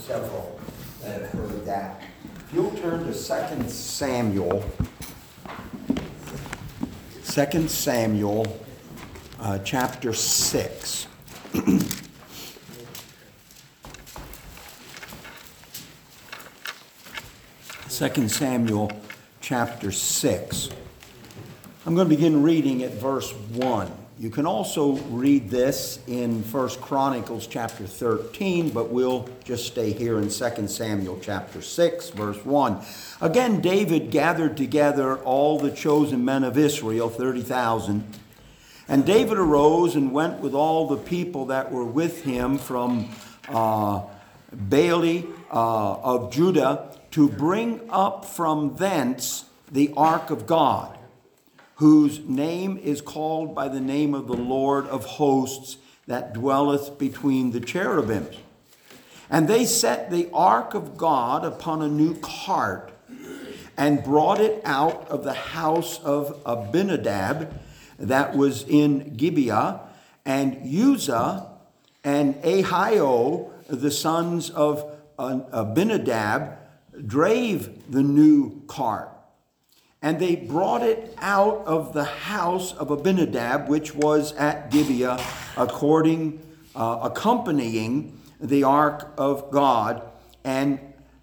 several that have heard that. If you'll turn to 2 Samuel, 2 Samuel chapter 6. 2 Samuel chapter 6. I'm going to begin reading at verse 1. You can also read this in 1 Chronicles chapter 13, but we'll just stay here in 2 Samuel chapter 6, verse 1. Again, David gathered together all the chosen men of Israel, 30,000. And David arose and went with all the people that were with him from Baale of Judah to bring up from thence the ark of God, whose name is called by the name of the Lord of hosts, that dwelleth between the cherubims. And they set the ark of God upon a new cart, and brought it out of the house of Abinadab that was in Gibeah, and Uzzah and Ahio, the sons of Abinadab, drave the new cart. And they brought it out of the house of Abinadab, which was at Gibeah, accompanying the ark of God. And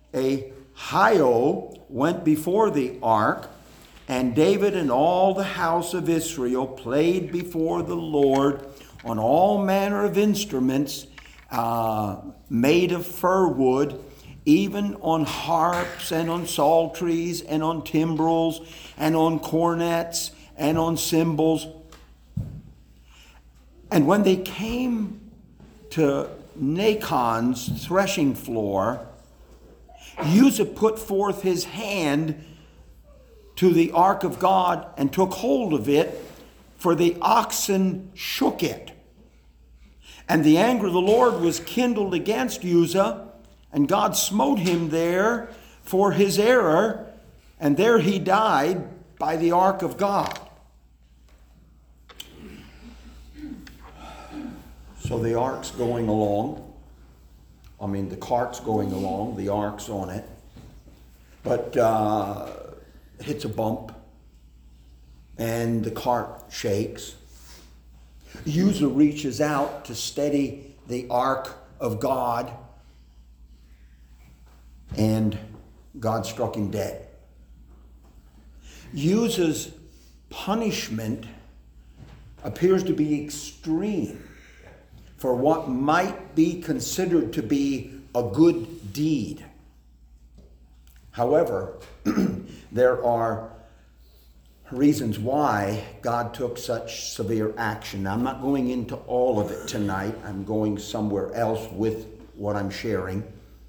Ahio went before the ark, and David and all the house of Israel played before the Lord on all manner of instruments made of fir wood, even on harps and on psalteries and on timbrels and on cornets and on cymbals. And when they came to Nachon's threshing floor, Uzzah put forth his hand to the ark of God and took hold of it, for the oxen shook it. And the anger of the Lord was kindled against Uzzah, and God smote him there for his error, and there he died by the ark of God. So the ark's going along. The cart's going along, the ark's on it. But hits a bump, and the cart shakes. Uzzah reaches out to steady the ark of God, and God struck him dead. Uzzah's punishment appears to be extreme for what might be considered to be a good deed. However, there are reasons why God took such severe action. Now, I'm not going into all of it tonight. I'm going somewhere else with what I'm sharing.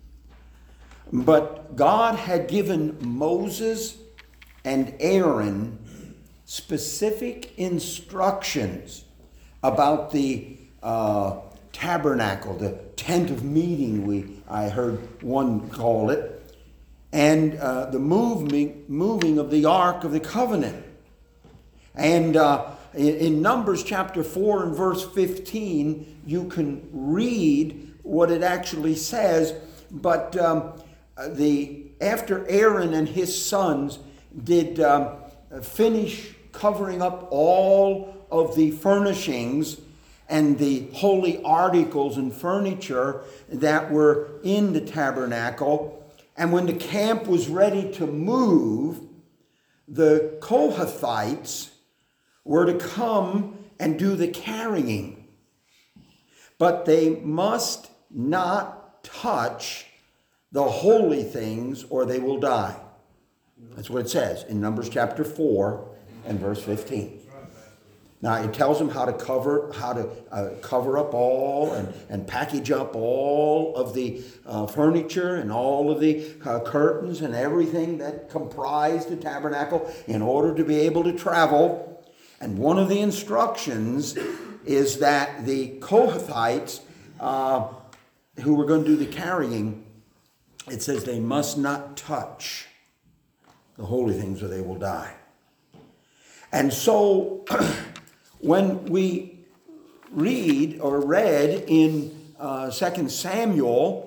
But God had given Moses and Aaron specific instructions about the tabernacle, the tent of meeting, I heard one call it, and the moving of the Ark of the Covenant. And in Numbers chapter 4 and verse 15, you can read what it actually says, but after Aaron and his sons did finish covering up all of the furnishings and the holy articles and furniture that were in the tabernacle, and when the camp was ready to move, the Kohathites were to come and do the carrying. But they must not touch the holy things, or they will die. That's what it says in Numbers chapter 4 and verse 15. Now it tells them how to cover up all and package up all of the furniture and all of the curtains and everything that comprised the tabernacle in order to be able to travel. And one of the instructions is that the Kohathites who were going to do the carrying, it says they must not touch the holy things or they will die. And so when we read in 2 Samuel,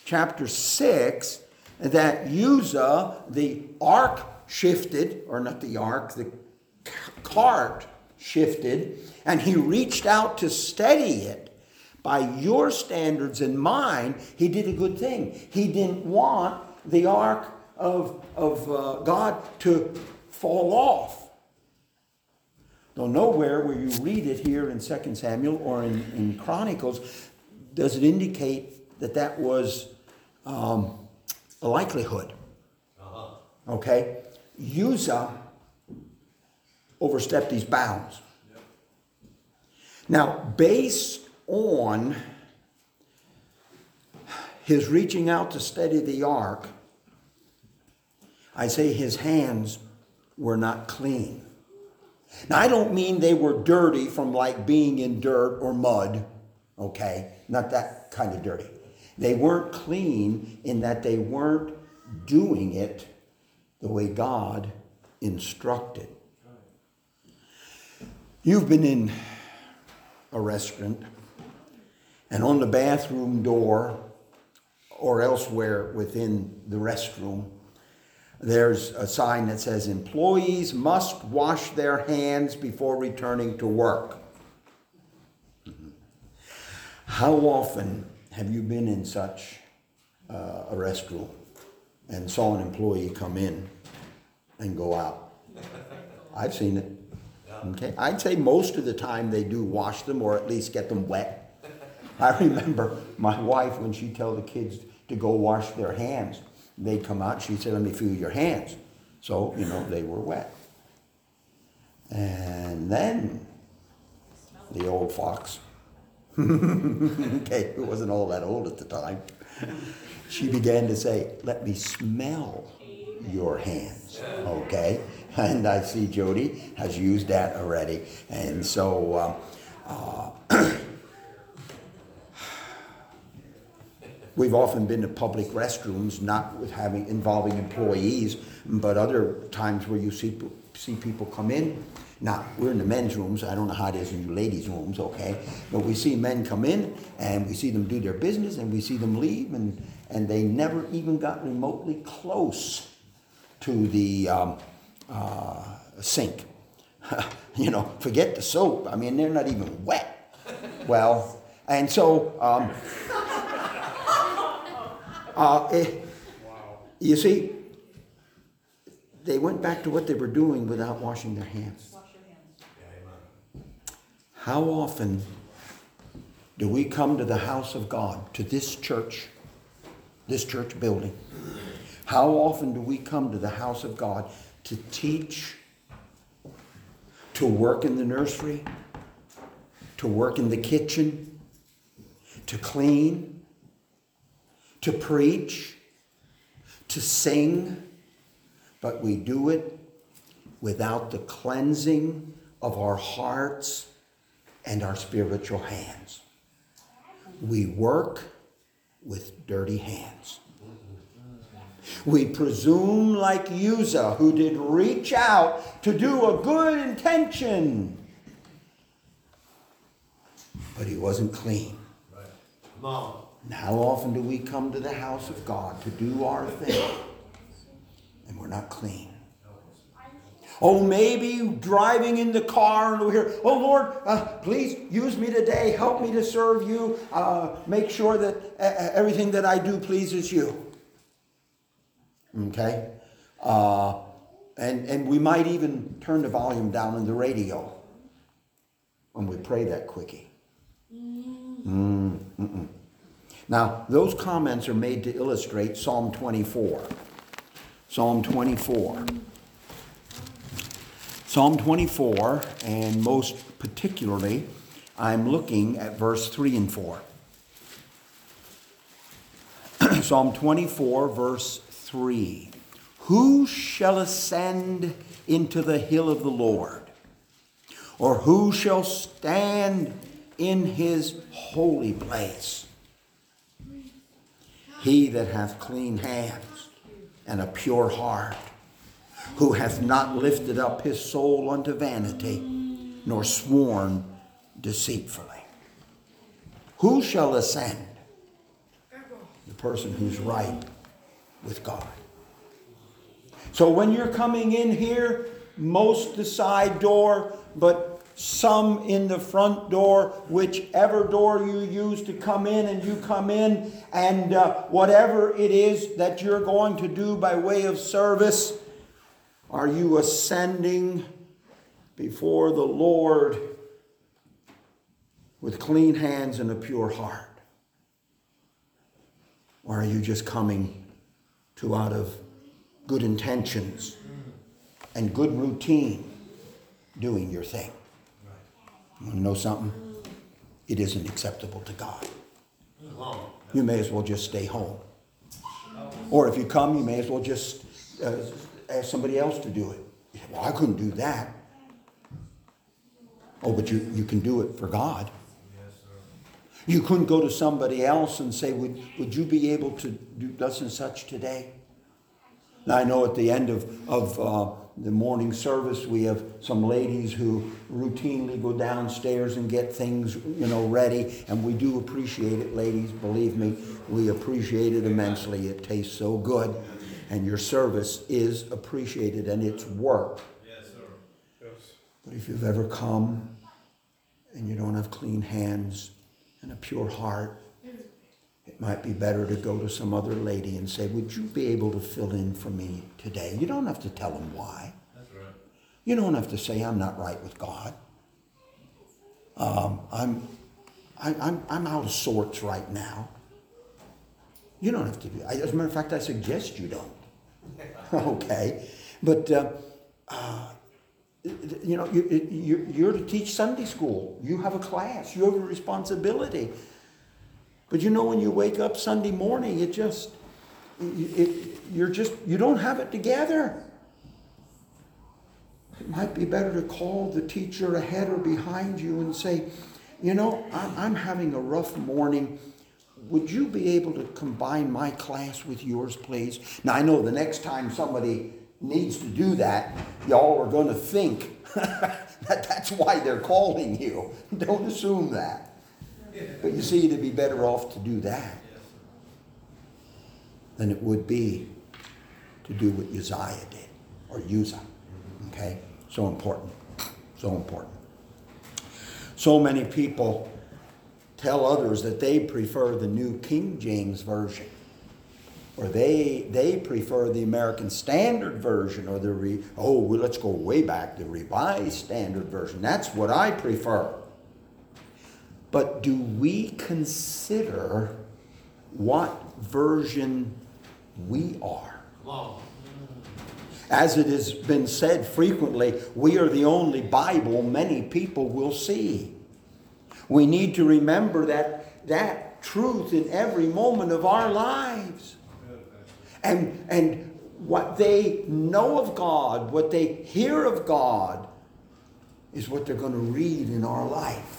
chapter 6 that Uzzah, the ark shifted, or not the ark, the cart shifted, and he reached out to steady it. By your standards and mine, he did a good thing. He didn't want the ark of God to fall off. Though nowhere where you read it here in 2 Samuel or in Chronicles does it indicate that that was a likelihood. Okay? Uzzah overstepped these bounds. Now, based on his reaching out to steady the ark, I say his hands were not clean. Now, I don't mean they were dirty from like being in dirt or mud, okay? Not that kind of dirty. They weren't clean in that they weren't doing it the way God instructed. You've been in a restaurant, and on the bathroom door or elsewhere within the restroom, there's a sign that says, employees must wash their hands before returning to work. How often have you been in such a restroom and saw an employee come in and go out? I've seen it. Okay, I'd say most of the time they do wash them or at least get them wet. I remember my wife, when she'd tell the kids to go wash their hands, they'd come out, she'd say, let me feel your hands. So, they were wet. And then the old fox, okay, who wasn't all that old at the time, she began to say, let me smell your hands, okay? And I see Jody has used that already. And so we've often been to public restrooms, not with involving employees, but other times where you see people come in. Now, we're in the men's rooms. I don't know how it is in you ladies' rooms, okay? But we see men come in, and we see them do their business, and we see them leave, and they never even got remotely close to the sink. Forget the soap. I mean, they're not even wet. Well, and so... you see, they went back to what they were doing without washing their hands. Wash your hands. How often do we come to the house of God, to this church building? How often do we come to the house of God to teach, to work in the nursery, to work in the kitchen, to clean, to preach, to sing, but we do it without the cleansing of our hearts and our spiritual hands. We work with dirty hands. We presume like Uzzah, who did reach out to do a good intention, but he wasn't clean. Right. Mom. And how often do we come to the house of God to do our thing and we're not clean? Oh, maybe driving in the car and we hear, oh Lord, please use me today. Help me to serve you. Make sure that everything that I do pleases you. Okay? And we might even turn the volume down on the radio when we pray that quickie. Now, those comments are made to illustrate Psalm 24. Psalm 24. Psalm 24, and most particularly, I'm looking at verse 3 and 4. Psalm 24, verse 3. Who shall ascend into the hill of the Lord? Or who shall stand in his holy place? He that hath clean hands and a pure heart, who hath not lifted up his soul unto vanity, nor sworn deceitfully. Who shall ascend? person who's right with God. So when you're coming in here, most the side door, but some in the front door, whichever door you use to come in, and you come in, and whatever it is that you're going to do by way of service, are you ascending before the Lord with clean hands and a pure heart? Or are you just coming to, out of good intentions and good routine, doing your thing? You want to know something? It isn't acceptable to God. You may as well just stay home. Or if you come, you may as well just ask somebody else to do it. You say, well, I couldn't do that. Oh, but you can do it for God. You couldn't go to somebody else and say, would you be able to do thus and such today? Now, I know at the end of the morning service, we have some ladies who routinely go downstairs and get things, ready. And we do appreciate it, ladies. Believe me, we appreciate it immensely. It tastes so good. And your service is appreciated, and it's work. Yes, sir. Yes. But if you've ever come and you don't have clean hands and a pure heart, it might be better to go to some other lady and say, would you be able to fill in for me today? You don't have to tell them why. That's right. You don't have to say, I'm not right with God. I'm out of sorts right now. You don't have to do. As a matter of fact, I suggest you don't. Okay. But, you're to teach Sunday school. You have a class. You have a responsibility. But when you wake up Sunday morning, you don't have it together. It might be better to call the teacher ahead or behind you and say, I'm having a rough morning. Would you be able to combine my class with yours, please? Now, I know the next time somebody needs to do that, y'all are going to think that's why they're calling you. Don't assume that. But you see, it'd be better off to do that than it would be to do what Uzziah did, or Uzzah. Okay? So important. So important. So many people tell others that they prefer the New King James Version, or they prefer the American Standard Version, or let's go way back, the Revised Standard Version. That's what I prefer. But do we consider what version we are? As it has been said frequently, we are the only Bible many people will see. We need to remember that truth in every moment of our lives. And what they know of God, what they hear of God, is what they're going to read in our life.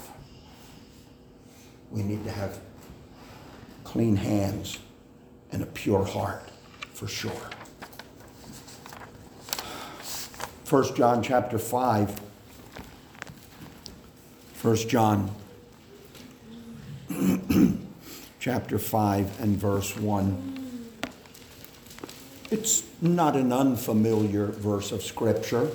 We need to have clean hands and a pure heart, for sure. 1 John chapter 5. 1 John chapter 5 and verse 1. It's not an unfamiliar verse of Scripture.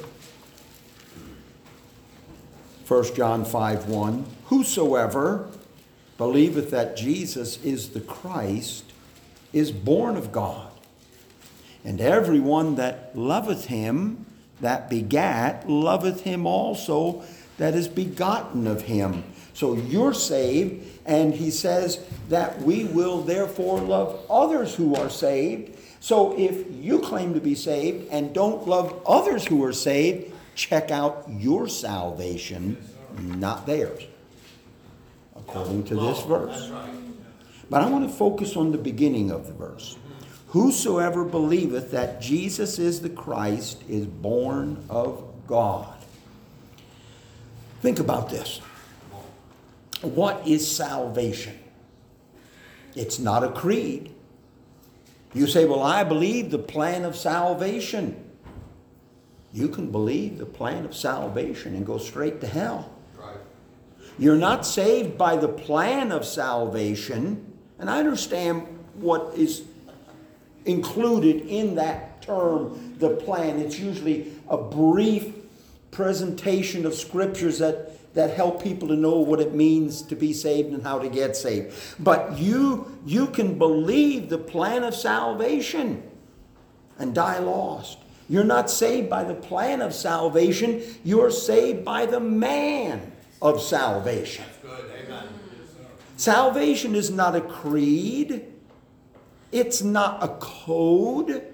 1 John 5:1. Whosoever believeth that Jesus is the Christ is born of God. And everyone that loveth him that begat loveth him also that is begotten of him. So you're saved, and he says that we will therefore love others who are saved. So if you claim to be saved and don't love others who are saved, check out your salvation, not theirs, according to this verse. But I want to focus on the beginning of the verse. Whosoever believeth that Jesus is the Christ is born of God. Think about this. What is salvation? It's not a creed. You say, well, I believe the plan of salvation. You can believe the plan of salvation and go straight to hell. Right. You're not saved by the plan of salvation. And I understand what is included in that term, the plan. It's usually a brief presentation of scriptures that help people to know what it means to be saved and how to get saved. But you can believe the plan of salvation and die lost. You're not saved by the plan of salvation. You're saved by the man of salvation. That's good. Amen. Salvation is not a creed. It's not a code.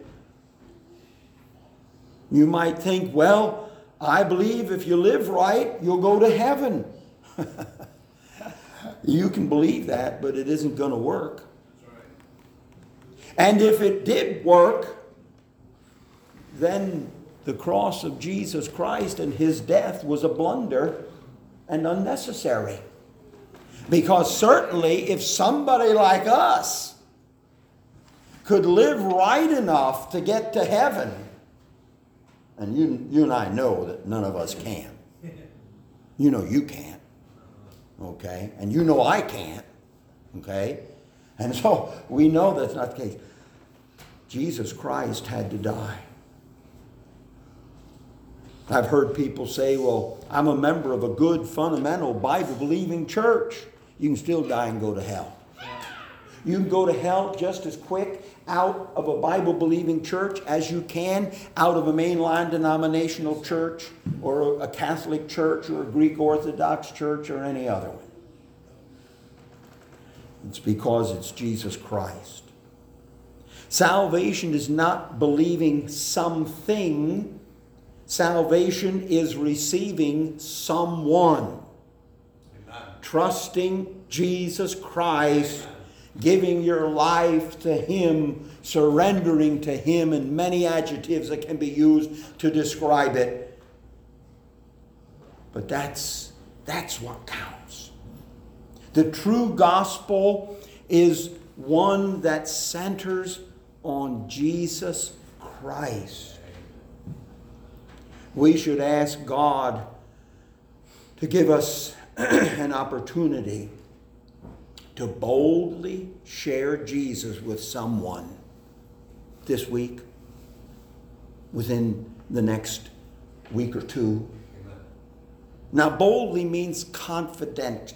You might think, well, I believe if you live right, you'll go to heaven. You can believe that, but it isn't going to work. And if it did work, then the cross of Jesus Christ and his death was a blunder and unnecessary. Because certainly if somebody like us could live right enough to get to heaven, and you and I know that none of us can. You know you can't. Okay? And you know I can't. Okay? And so we know that's not the case. Jesus Christ had to die. I've heard people say, well, I'm a member of a good, fundamental, Bible-believing church. You can still die and go to hell. You can go to hell just as quick out of a Bible-believing church as you can out of a mainline denominational church or a Catholic church or a Greek Orthodox church or any other one. It's because it's Jesus Christ. Salvation is not believing something. Salvation is receiving someone. Amen. Trusting Jesus Christ. Amen. Giving your life to him, surrendering to him, and many adjectives that can be used to describe it. But that's what counts. The true gospel is one that centers on Jesus Christ. We should ask God to give us an opportunity to boldly share Jesus with someone this week, within the next week or two. Amen. Now, boldly means confidently,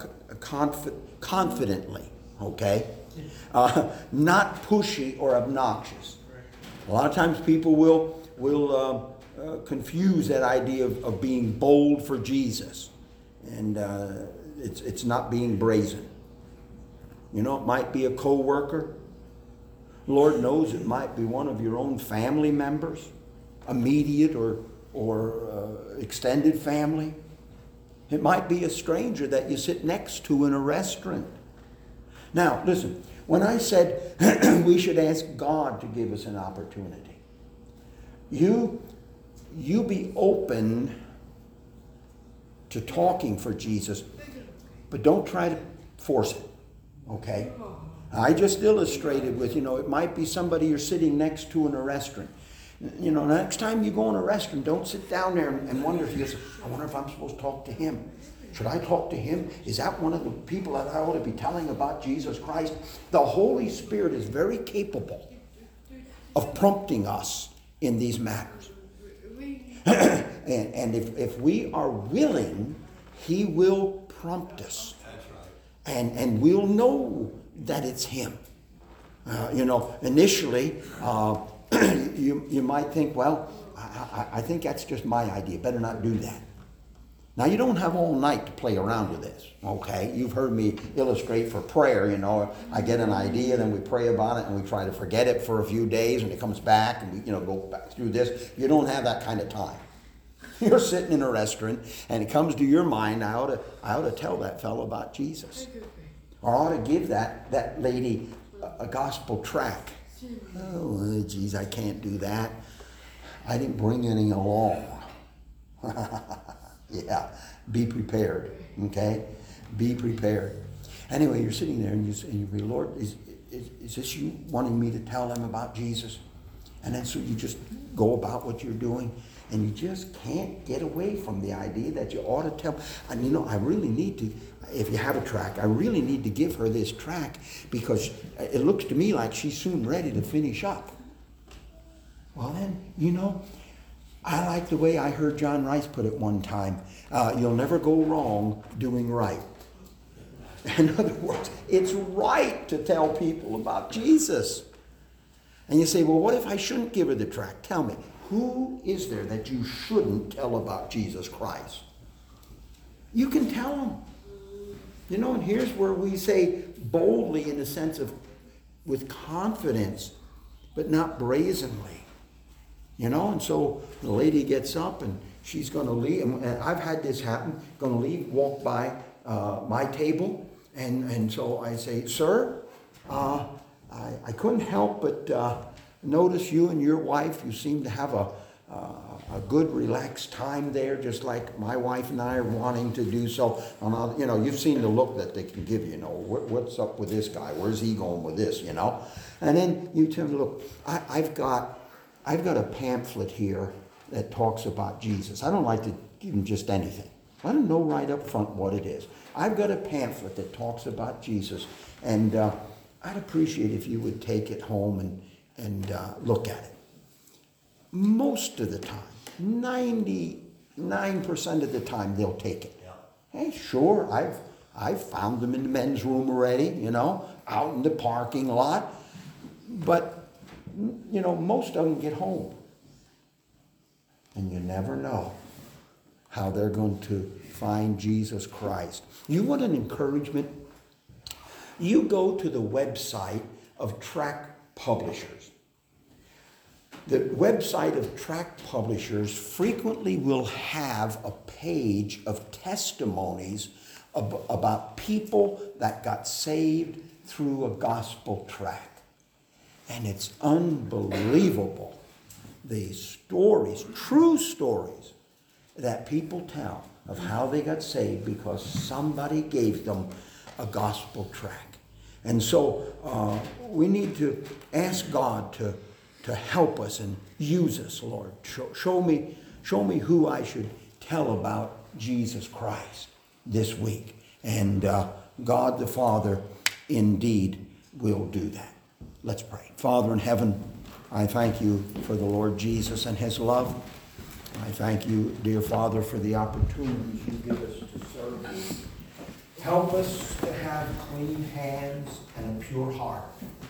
okay? Not pushy or obnoxious. A lot of times people will confuse that idea of being bold for Jesus. And it's not being brazen. You know, it might be a co-worker. Lord knows it might be one of your own family members, immediate or extended family. It might be a stranger that you sit next to in a restaurant. Now, listen, when I said we should ask God to give us an opportunity, you be open to talking for Jesus, but don't try to force it. Okay? I just illustrated with, it might be somebody you're sitting next to in a restaurant. Next time you go in a restaurant, don't sit down there and wonder if you say, I wonder if I'm supposed to talk to him. Should I talk to him? Is that one of the people that I ought to be telling about Jesus Christ? The Holy Spirit is very capable of prompting us in these matters. and if we are willing, he will prompt us. And we'll know that it's him. Initially, you might think, well, I think that's just my idea. Better not do that. Now, you don't have all night to play around with this, okay? You've heard me illustrate for prayer, I get an idea, then we pray about it, and we try to forget it for a few days, and it comes back, and we, go back through this. You don't have that kind of time. You're sitting in a restaurant, and it comes to your mind, I ought to tell that fellow about Jesus. Or I ought to give that lady a gospel tract. Oh, geez, I can't do that. I didn't bring any along. Yeah, be prepared, okay? Be prepared. Anyway, you're sitting there, and you say, Lord, is this you wanting me to tell them about Jesus? And then so you just go about what you're doing, and you just can't get away from the idea that you ought to tell. And you know, I really need to, if you have a track, I really need to give her this track because it looks to me like she's soon ready to finish up. Well then, you know, I like the way I heard John Rice put it one time. You'll never go wrong doing right. In other words, it's right to tell people about Jesus. And you say, well, what if I shouldn't give her the tract? Tell me, who is there that you shouldn't tell about Jesus Christ? You can tell them. You know, and here's where we say boldly in the sense of with confidence, but not brazenly. You know, and so the lady gets up and she's going to leave. And I've had this happen. Going to leave, walk by my table. And so I say, sir, I couldn't help but notice you and your wife, you seem to have a good relaxed time there, just like my wife and I are wanting to do so. You know, you've seen the look that they can give you, know, what's up with this guy? Where's he going with this, you know? And then you tell me, look, I've got a pamphlet here that talks about Jesus. I don't like to give him just anything. Let him know right up front what it is. I've got a pamphlet that talks about Jesus, and I'd appreciate if you would take it home and look at it. Most of the time, 99% of the time, they'll take it. Yeah. Hey, sure, I've found them in the men's room already, you know, out in the parking lot. But, you know, most of them get home. And you never know how they're going to find Jesus Christ. You want an encouragement? You go to the website of tract publishers. The website of tract publishers frequently will have a page of testimonies about people that got saved through a gospel tract. And it's unbelievable, the stories, true stories, that people tell of how they got saved because somebody gave them a gospel tract. And so we need to ask God to help us and use us, Lord. Show me who I should tell about Jesus Christ this week. And God the Father indeed will do that. Let's pray. Father in heaven, I thank you for the Lord Jesus and his love. I thank you, dear Father, for the opportunities you give us to serve you. Help us to have clean hands and a pure heart.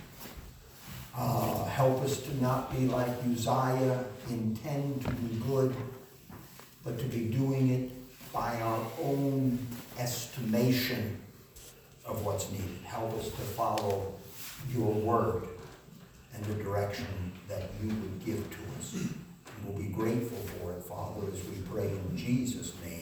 Help us to not be like Uzziah, intend to do good, but to be doing it by our own estimation of what's needed. Help us to follow your word and the direction that you would give to us. And we'll be grateful for it, Father, as we pray in Jesus' name.